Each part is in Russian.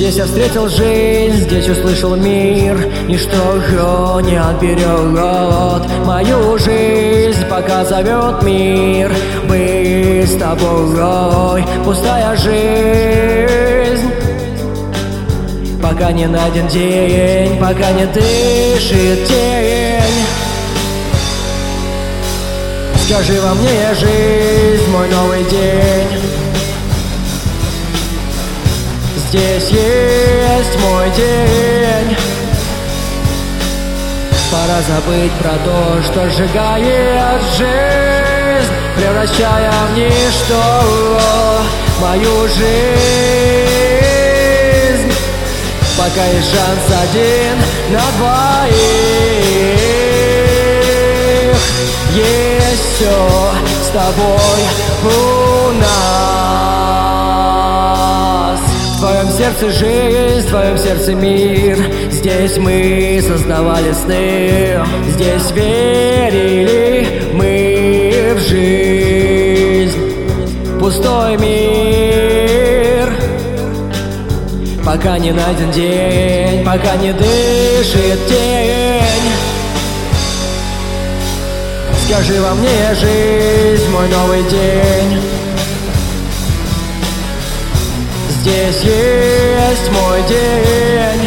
Здесь я встретил жизнь, здесь услышал мир. Ничто его не отберет мою жизнь, пока зовет мир. Быть с тобой, пустая жизнь. Пока не найден день, пока не дышит тень. Скажи во мне, жизнь, мой новый день. Здесь есть мой день. Пора забыть про то, что сжигает жизнь, превращая в ничто мою жизнь. Пока есть шанс один на двоих, есть все с тобой у нас. В твоем сердце жизнь, в твоем сердце мир. Здесь мы создавали сны, здесь верили мы в жизнь. Пустой мир, пока не найден день, пока не дышит тень. Скажи во мне, жизнь, мой новый день. Здесь есть мой день.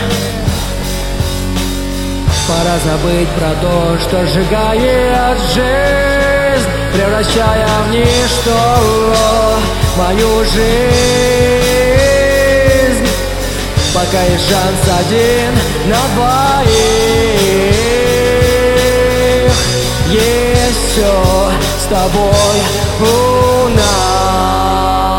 Пора забыть про то, что сжигает жизнь, превращая в ничто мою жизнь. Пока есть шанс один на двоих, есть все с тобой у нас.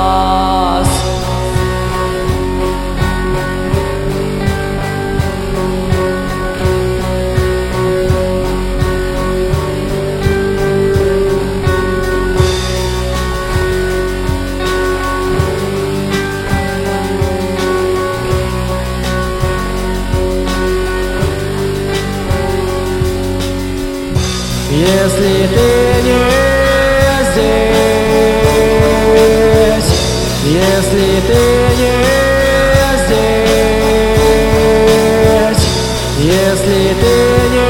Если ты не здесь, если ты не здесь, если ты не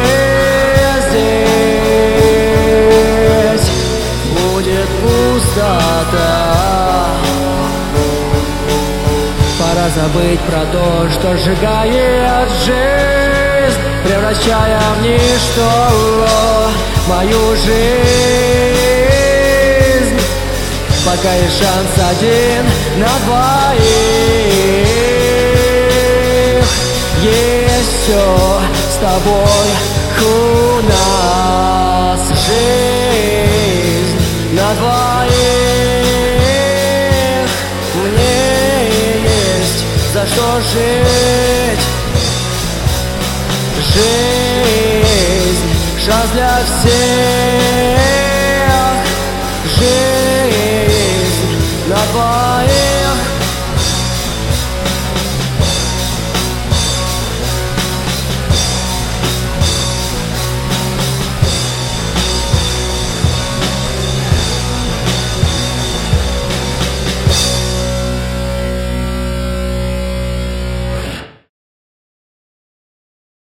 здесь, будет пустота. Пора забыть про то, что сжигает жизнь, превращая в ничто мою жизнь. Пока есть шанс один на двоих, есть все с тобой у нас. Жизнь на двоих, мне есть за что жить. Жизнь, шанс для всех. Жизнь на двоих.